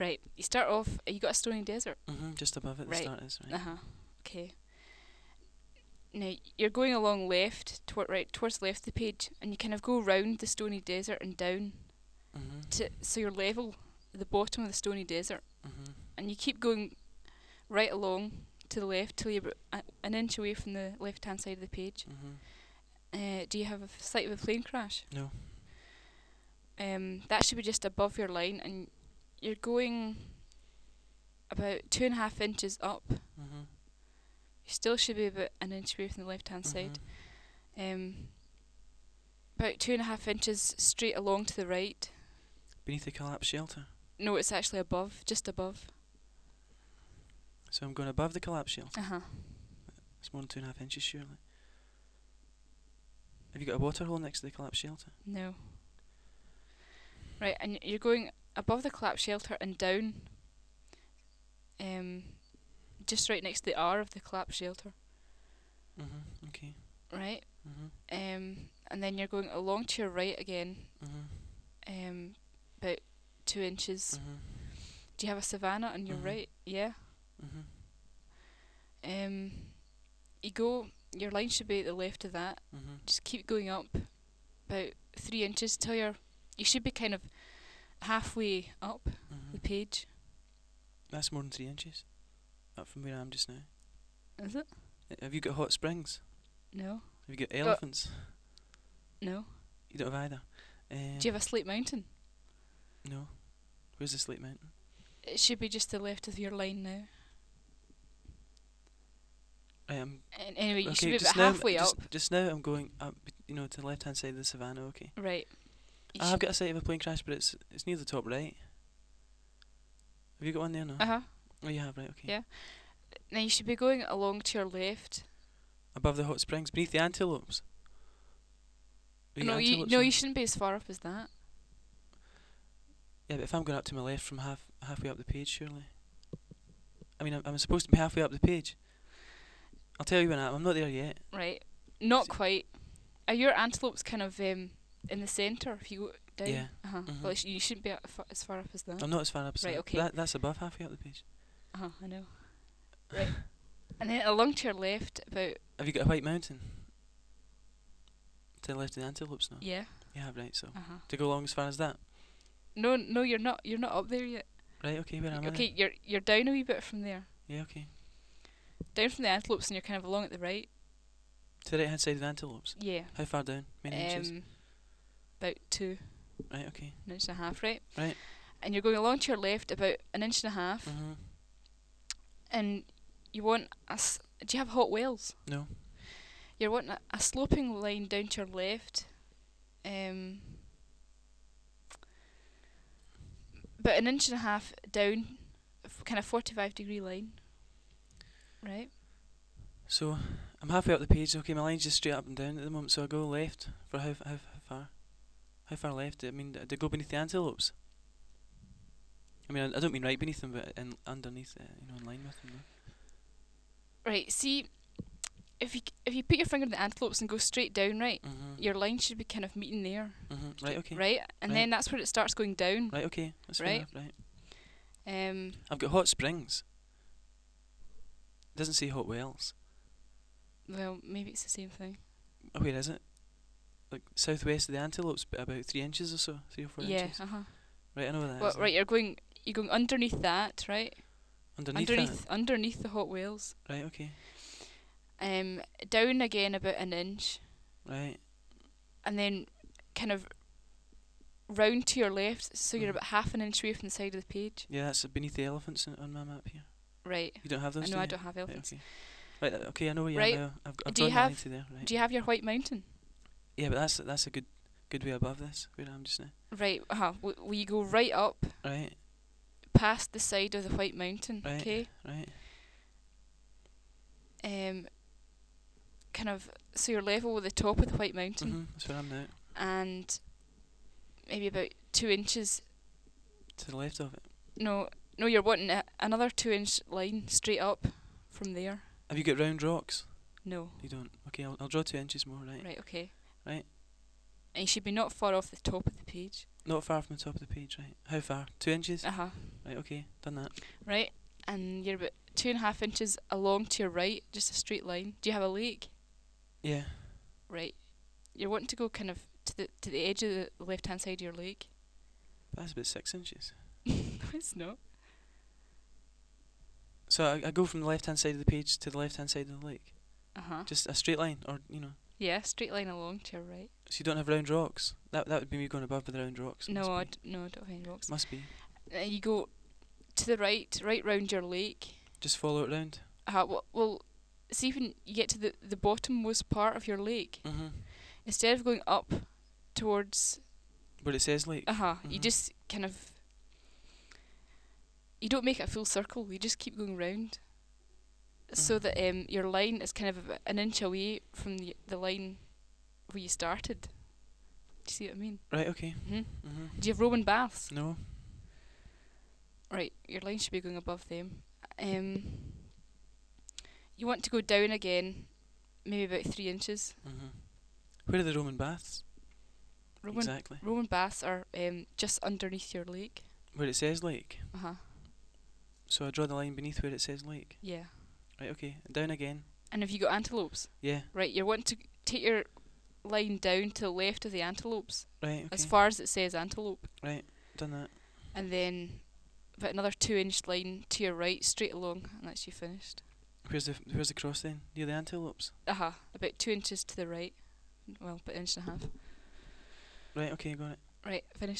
Right. You start off. You got a stony desert. Just above it, the Right. start is, Uh right? huh. Okay. Now you're going along left, towards left of the page, and you kind of go round the stony desert and down Mhm. to so you're level the bottom of the stony desert, Mhm. and you keep going right along to the left till you're about an inch away from the left hand side of the page. Mhm. Do you have a sight of a plane crash? No. That should be just above your line, and you're going about 2.5 inches up. Mhm. You still should be about an inch away from the left hand Mhm. side. Um, about 2.5 inches straight along to the right. Beneath the collapsed shelter. No, it's actually above, just above. So I'm going above the collapsed shelter. Uh huh. It's more than 2.5 inches, surely. Have you got a water hole next to the collapsed shelter? No. Right, and you're going above the collapsed shelter and down. Just right next to the R of the collapsed shelter. Okay. Right. Mhm. And then you're going along to your right again. Mhm. About 2 inches. Mhm. Do you have a savanna on your Mhm. right? Yeah. Mhm. Um, you go. Your line should be at the left of that. Mhm. Just keep going up about 3 inches till you should be kind of halfway up the Mhm. page. That's more than 3 inches up from where I am just now. Is it? Have you got hot springs? No. Have you got Oh, elephants? no. You don't have either. Do you have a slate mountain? No. Where's the Slate Mountain? It should be just to the left of your line now. And anyway, you should Okay. be about halfway up. Just now I'm going up. To the left hand side of the savannah. Okay. Right. You I've should. got a sight of a plane crash, but it's near the top right. Have you got one there? No. Uh huh. Oh, you have, right? Okay. Yeah. Now you should be going along to your left. Above the hot springs, beneath the antelopes. Have you got No, antelopes no, on? you shouldn't be as far up as that. Yeah, but if I'm going up to my left from halfway up the page, surely. I mean, I'm supposed to be halfway up the page. I'll tell you when I'm not there yet. Right. Not See- quite. Are your antelopes kind of in the centre if you go down? Yeah. Uh huh. Mhm. Well, you shouldn't be as far up as that. I'm not as far up as Right, that. okay. That's above halfway up the page. Uh huh. I know. Right. And then along to your left, about Have you got a white mountain? To the left of the antelopes now? yeah. You have, right, so. Uh huh. To go along as far as that? No, no, you're not. You're not up there yet. Right, okay, where am I Okay, then? you're down a wee bit from there. Yeah, okay. Down from the antelopes, and you're kind of along at the right. To the right hand side of the antelopes? Yeah. How far down? Many inches? About 2 Right, okay. an inch and a half, right? Right. And you're going along to your left about an inch and a half, Mhm. and you want do you have hot wells? No. You're wanting a sloping line down to your left, about an inch and a half down, kind of 45-degree line, right? So, I'm halfway up the page. Okay, my line's just straight up and down at the moment, so I go left for how far? How far left? I mean, to go beneath the antelopes? I mean, I don't mean right beneath them, but underneath, in line with them. No? Right. See, if you put your finger on the antelopes and go straight down, right, Mhm. your line should be kind of meeting there, Mhm. Right. Okay. right? And Right. then that's where it starts going down. Right. Okay. That's fair Right. enough. Right. Um, I've got hot springs. It doesn't say hot wells. well, maybe it's the same thing. Oh, where is it? Like southwest of the antelopes, but about 3 inches or so, 3 or 4 Yeah. inches. Uh huh. Right. I know where that Well, is. right. You're going underneath that, right? Underneath Underneath the hot whales. that. Right. Okay. Down again about an inch, Right. and then kind of round to your left, so you're Mhm. about half an inch away from the side of the page. Yeah, that's beneath the elephants on my map here. Right. You don't have those. I know do I you? don't have Right. elephants. Okay. Right. Okay. I know where you Right. are now. I've Do you drawn my line have to there. Right. Do you have your White Mountain? Yeah, but that's a good way above this where I am just now. Right. We go right up Right. past the side of the White Mountain. Right. Okay. Right. Kind of so you're level with the top of the White Mountain, Mhm. That's where I am now. and maybe about 2 inches. To the left of it. No, no, you're wanting another 2 inch line straight up from there. Have you got round rocks? No. You don't. Okay. I'll draw 2 inches more. Right. Right. Okay. Right. And you should be not far off the top of the page. Not far from the top of the page, right? How far? 2 inches? Uh huh. Right, okay, done that. Right, and you're about 2.5 inches along to your right, just a straight line. Do you have a lake? Yeah. Right. You're wanting to go kind of to the edge of the left hand side of your lake. That's about 6 inches. No, it's not. So I go from the left hand side of the page to the left hand side of the lake. Uh huh. Just a straight line, or Yeah, straight line along to your right. So you don't have round rocks. That would be me going above with the round rocks. It No, must I be. no, I don't have any rocks. Must be. You go to the right round your lake. Just follow it round. Well, see when you get to the bottommost part of your lake, Mhm. instead of going up towards, Where it says lake. you Mhm. just kind of, you don't make it a full circle. You just keep going round, so Mhm. that your line is kind of about an inch away from the line where you started. Do you see what I mean? Right. Okay. Mhm. Mhm. Do you have Roman baths? No. Right, your line should be going above them. You want to go down again, maybe about 3 inches. Mhm. Where are the Roman baths? Roman Exactly. Roman baths are just underneath your lake. Where it says lake. Uh huh. So I draw the line beneath where it says lake. Yeah. Right. Okay. Down again. And have you got antelopes? Yeah. Right, you're wanting to take your line down to the left of the antelopes, Right. Okay. as far as it says antelope, Right. Done that. and then about another 2 inch line to your right, straight along, and that's you finished. Where's the cross then? Near the antelopes. About 2 inches to the right. Well, about an inch and a half. Right. Okay. Got it. Right, finished.